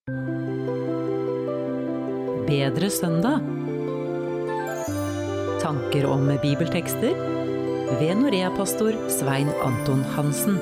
Bedre søndag. Tanker om bibeltekster ved Norea-pastor Svein Anton Hansen.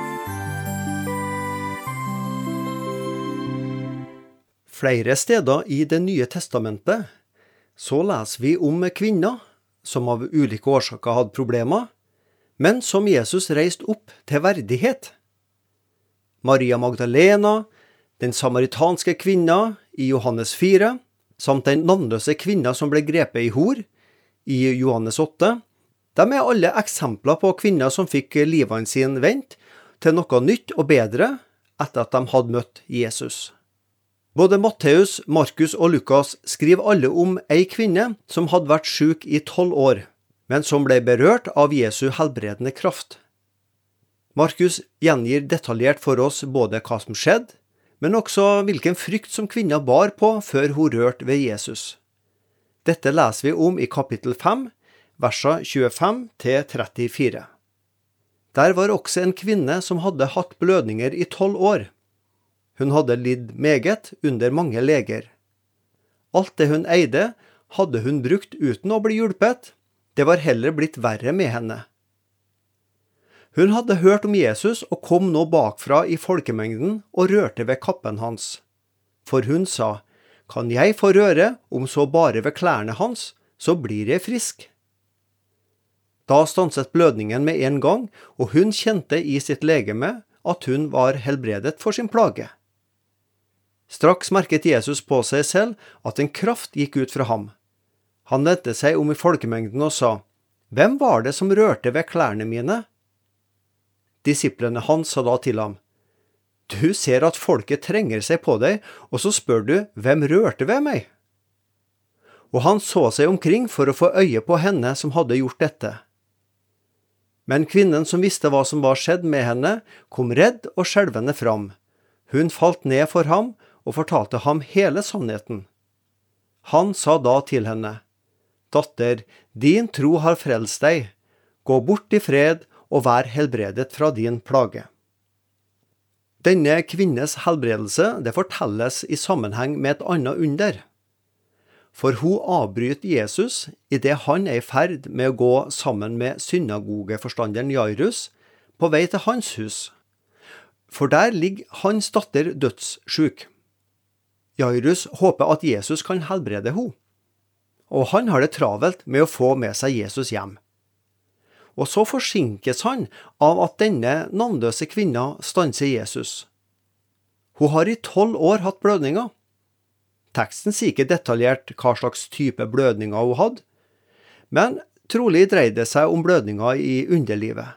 Flere steder i Det nye testamentet så leser vi om kvinner som av ulike årsaker hadde problemer, men som Jesus reiste opp til verdighet. Maria Magdalena, den samaritanske kvinna i Johannes 4, samt den navnløse kvinna som ble grepet i hor i Johannes 8, de er alle eksempler på kvinner som fikk livene sin vendt til noe nytt og bedre etter at de hadde møtt Jesus. Både Matteus, Markus og Lukas skriver alle om ei kvinne som hadde vært syk i 12 år, men som ble berørt av Jesu helbredende kraft. Markus gjengir detaljert for oss både hva som skjedde, men også hvilken frykt som kvinna bar på før hun rørte ved Jesus. Dette leser vi om i kapittel 5, versa 25-34. Der var også en kvinne som hadde hatt blødninger i 12 år. Hun hadde lidd meget under mange leger. Alt det hun eide, hadde hun brukt uten å bli hjulpet. Det var heller blitt verre med henne. Hun hadde hørt om Jesus og kom nå bakfra i folkemengden og rørte ved kappen hans. For hun sa, «Kan jeg få røre, om så bare ved klærne hans, så blir jeg frisk.» Da stanset blødningen med en gang, og hun kjente i sitt legeme at hun var helbredet for sin plage. Straks merket Jesus på seg selv at en kraft gikk ut fra ham. Han vendte seg om i folkemengden og sa, «Hvem var det som rørte ved klærne mine?» Disiplene hans sa da til ham, «Du ser at folket trenger seg på deg, og så spør du, hvem rørte ved meg?» Og han så seg omkring for å få øye på henne som hadde gjort dette. Men kvinnen som visste hva som var skjedd med henne, kom redd og skjelvende fram. Hun falt ned for ham og fortalte ham hele sannheten. Han sa da til henne, «Datter, din tro har frelst deg. Gå bort i fred og vær helbredet fra din plage.» Denne kvinnes helbredelse, det fortelles i sammenheng med et annet under. For hun avbryter Jesus i det han er i ferd med å gå sammen med synagogeforstanderen Jairus på vei til hans hus. For der ligger hans datter dødssyk. Jairus håper at Jesus kan helbrede henne, og han har det travelt med å få med seg Jesus hjem. Og så forsinkes han av at denne navnløse kvinna stanser Jesus. Hun har i 12 år hatt blødninger. Teksten sier ikke detaljert hva slags type blødninger hun hadde, men trolig dreide det seg om blødninger i underlivet.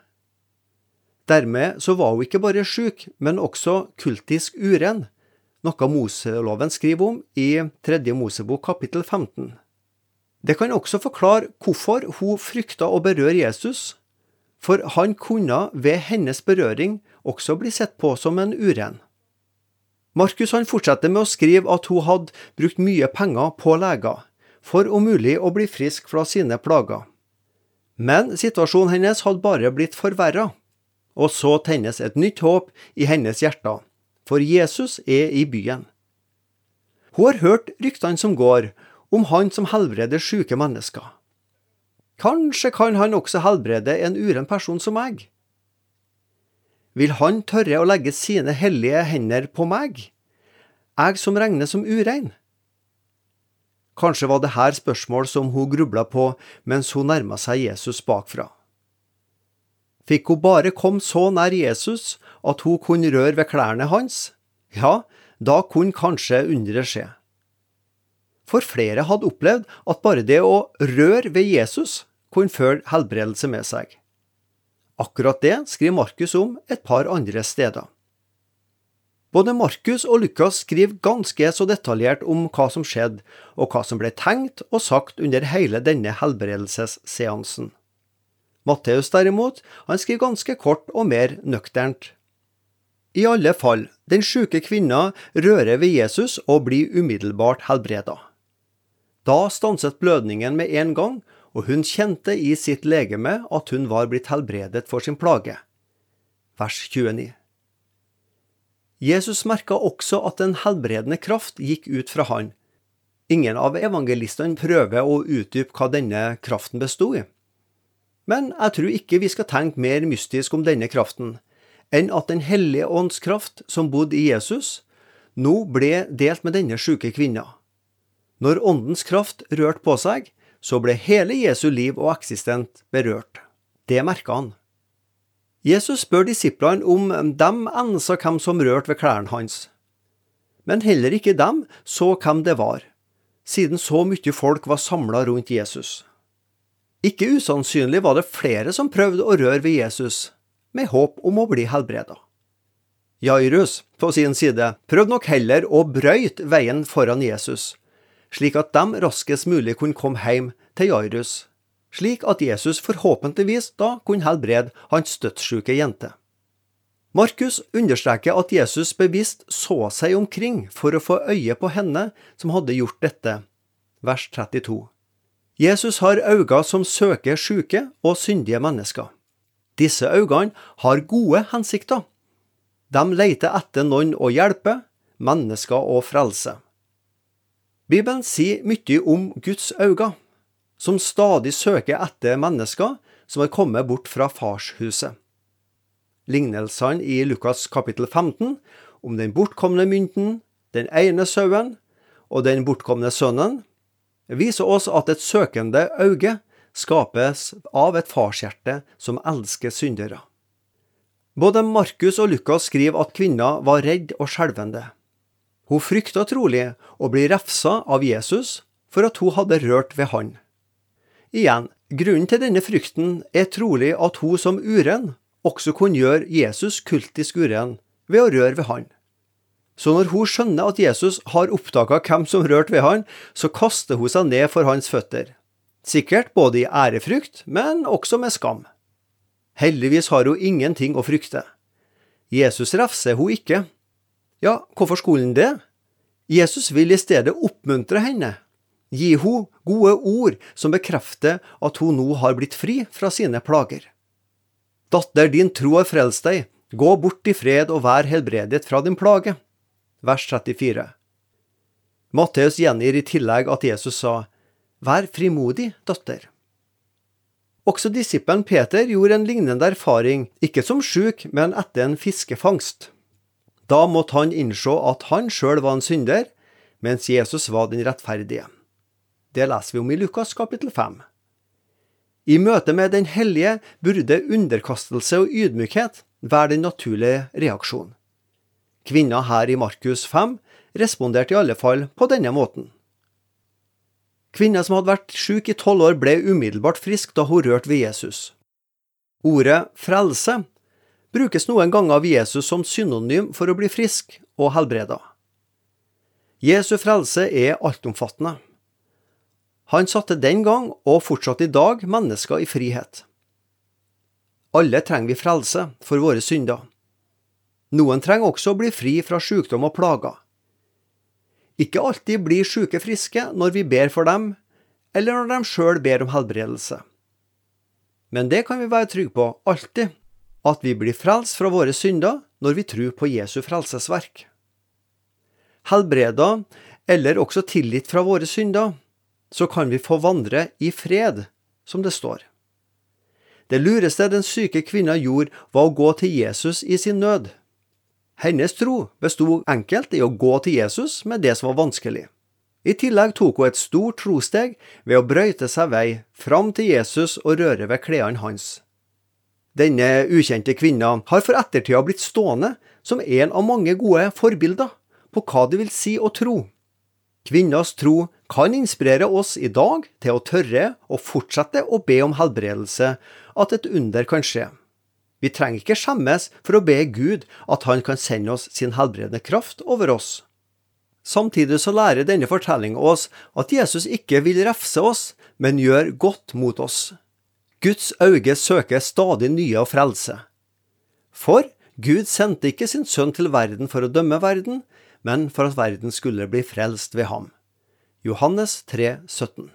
Dermed så var hun ikke bare syk, men også kultisk uren, noe Moseloven skriver om i 3. Mosebok kapittel 15. Det kan også forklare hvorfor hun frykta å berøre Jesus, for han kunne ved hennes berøring også bli sett på som en uren. Markus han fortsetter med å skrive at hun hadde brukt mye penger på leger, for om mulig å bli frisk fra sine plager. Men situasjonen hennes hadde bare blitt forverret, og så tennes et nytt håp i hennes hjerte, for Jesus er i byen. Hun har hørt ryktene som går om han som helbreder syke mennesker. Kanskje kan han også helbrede en uren person som meg? Vil han tørre å legge sine hellige hender på meg? Jeg som regnes som urein? Kanskje var det her spørsmål som hun grublet på mens hun nærmet seg Jesus bakfra. Fikk hun bare komme så nær Jesus at hun kunne røre ved klærne hans? Ja, da kunne kanskje underet skje. For flere hadde opplevd at bare det å røre ved Jesus kunne føre helbredelse med seg. Akkurat det skriver Markus om et par andre steder. Både Markus og Lukas skriver ganske så detaljert om hva som skjedde, og hva som ble tenkt og sagt under hele denne helbredelsesseansen. Matteus derimot, han skriver ganske kort og mer nøkternt. I alle fall, den syke kvinna rører ved Jesus og blir umiddelbart helbredet. Da stanset blødningen med en gang, og hun kjente i sitt legeme at hun var blitt helbredet for sin plage. Vers 29. Jesus merket også at en helbredende kraft gikk ut fra han. Ingen av evangelistene prøver å utdype hva denne kraften bestod i. Men jeg tror ikke vi skal tenke mer mystisk om denne kraften, enn at den hellige ånds kraft som bodde i Jesus, nå ble delt med denne syke kvinna. Når åndens kraft rørte på seg, så ble hele Jesu liv og eksistent berørt. Det merket han. Jesus spør disiplene om dem ansa hvem som rørte ved klærne hans. Men heller ikke dem så hvem det var, siden så mye folk var samlet rundt Jesus. Ikke usannsynlig var det flere som prøvde å røre ved Jesus, med håp om å bli helbredet. Jairus, på sin side, prøvde nok heller å brøyte veien foran Jesus, slik at de raskest mulig kunne komme hjem til Jairus, slik at Jesus forhåpentligvis da kunne helbrede hans dødssyke jente. Markus understreker at Jesus bevisst så seg omkring for å få øye på henne som hadde gjort dette. Vers 32. Jesus har øyne som søker syke og syndige mennesker. Disse øynene har gode hensikter. De leter etter noen å hjelpe, mennesker å frelse. Bibelen sier mye om Guds øyne, som stadig søker etter mennesker som har kommet bort fra farshuset. Lignelsene i Lukas kapittel 15 om den bortkomne mynten, den ene sauen og den bortkomne sønnen viser oss at et søkende øye skapes av et farshjerte som elsker syndere. Både Markus og Lukas skriver at kvinna var redd og skjelvende. Hun fryktet trolig å bli refsa av Jesus for at hun hadde rørt ved han. Igjen, grunnen til denne frykten er trolig at hun som uren også kunne gjøre Jesus kultisk uren ved å røre ved han. Så når hun skjønner at Jesus har oppdaget hvem som rørte ved han, så kaster hun seg ned for hans føtter. Sikkert både i ærefrykt, men også med skam. Heldigvis har hun ingenting å frykte. Jesus refser hun ikke. Ja, hvorfor skulle han det? Jesus vil i stedet oppmuntre henne. Gi hun gode ord som bekrefter at hun nå har blitt fri fra sine plager. Datter, din tro har frelst deg. Gå bort i fred og vær helbredet fra din plage. Vers 34. Matteus gjengir i tillegg at Jesus sa, vær frimodig, datter. Også disippelen Peter gjorde en lignende erfaring, ikke som syk, men etter en fiskefangst. Da måtte han innse at han selv var en synder, mens Jesus var den rettferdige. Det leser vi om i Lukas kapittel 5. I møte med den hellige burde underkastelse og ydmykhet være den naturlige reaksjonen. Kvinna her i Markus 5 responderte i alle fall på denne måten. Kvinna som hadde vært syk i 12 år ble umiddelbart frisk da hun rørte ved Jesus. Ordet frelse brukes noen ganger av Jesus som synonym for å bli frisk og helbredet. Jesu frelse er altomfattende. Han satte den gang og fortsatt i dag mennesker i frihet. Alle trenger vi frelse for våre synder. Noen trenger også å bli fri fra sykdom og plager. Ikke alltid blir syke friske når vi ber for dem, eller når de selv ber om helbredelse. Men det kan vi være trygge på alltid, at vi blir frelst fra våre synder når vi tror på Jesu frelsesverk. Helbredet, eller også tilgitt fra våre synder, så kan vi få vandre i fred, som det står. Det lureste den syke kvinna gjorde var å gå til Jesus i sin nød. Hennes tro bestod enkelt i å gå til Jesus med det som var vanskelig. I tillegg tok hun et stort trosteg ved å brøyte seg vei fram til Jesus og røre ved klærne hans. Denne ukjente kvinna har for ettertida blitt stående som en av mange gode forbilder på hva det vil si å tro. Kvinnas tro kan inspirere oss i dag til å tørre og fortsette å be om helbredelse, at et under kan skje. Vi trenger ikke skjemmes for å be Gud at han kan sende oss sin helbredende kraft over oss. Samtidig så lærer denne fortellingen oss at Jesus ikke vil refse oss, men gjør godt mot oss. Guds øyne søker stadig nye å frelse. For Gud sendte ikke sin sønn til verden for å dømme verden, men for at verden skulle bli frelst ved ham. Johannes 3,17.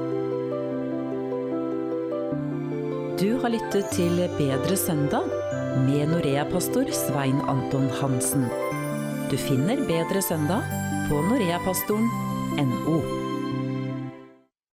Du har lyttet til Bedre Søndag, med Norea-pastor Svein Anton Hansen. Du finner Bedre søndag på noreapastoren.no.